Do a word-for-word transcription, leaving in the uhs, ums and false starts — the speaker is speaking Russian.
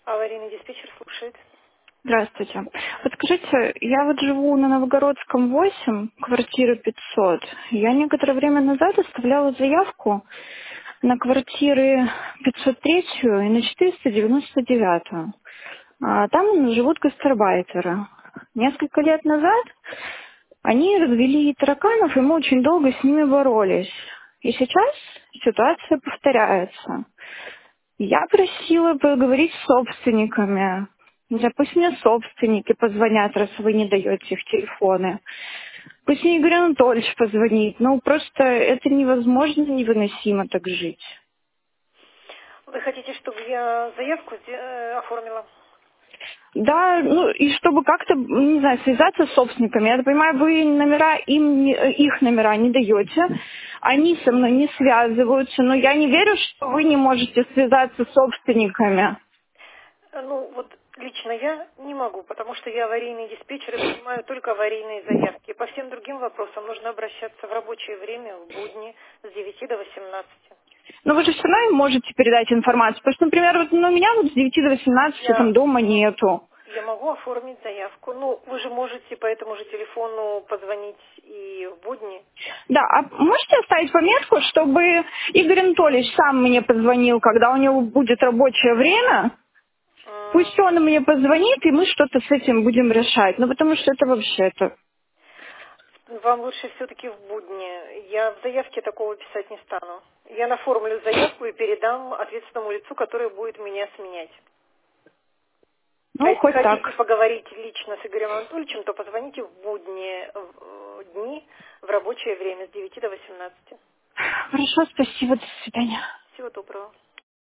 Аварийный диспетчер слушает. Здравствуйте. Подскажите, я вот живу на Новогородском восемь, квартира пятьсот. Я некоторое время назад оставляла заявку на квартиры пятьсот три и на четыреста девяносто девять. А там живут гастарбайтеры. Несколько лет назад они развели тараканов, и мы очень долго с ними боролись. И сейчас ситуация повторяется. Я просила поговорить с собственниками. Не знаю, пусть мне собственники позвонят, раз вы не даете их телефоны. Пусть мне Игорь Анатольевич позвонит. Ну, просто это невозможно, невыносимо так жить. Вы хотите, чтобы я заявку сде- э, оформила? Да, ну и чтобы как-то, не знаю, связаться с собственниками. Я так понимаю, вы номера им, не- э, их номера не даете. Они со мной не связываются, но я не верю, что вы не можете связаться с собственниками. Э, Ну, вот лично я не могу, потому что я аварийный диспетчер и принимаю только аварийные заявки. По всем другим вопросам нужно обращаться в рабочее время, в будни с девяти до восемнадцати. Но вы же все равно им можете передать информацию. Потому что, например, вот, ну, у меня вот с девяти до восемнадцати там Я дома могу, нету. я могу оформить заявку. Ну, вы же можете по этому же телефону позвонить и в будни. Да, а можете оставить пометку, чтобы Игорь Анатольевич сам мне позвонил, когда у него будет рабочее время? Пусть он мне позвонит, и мы что-то с этим будем решать. Ну, потому что это вообще-то... Вам лучше все-таки в будни. Я в заявке такого писать не стану. Я наформлю заявку и передам ответственному лицу, который будет меня сменять. А Ну, если хоть хотите так. поговорить лично с Игорем Анатольевичем, то позвоните в будние в- э, дни в рабочее время с девяти до восемнадцати. Хорошо, спасибо, до свидания. Всего доброго.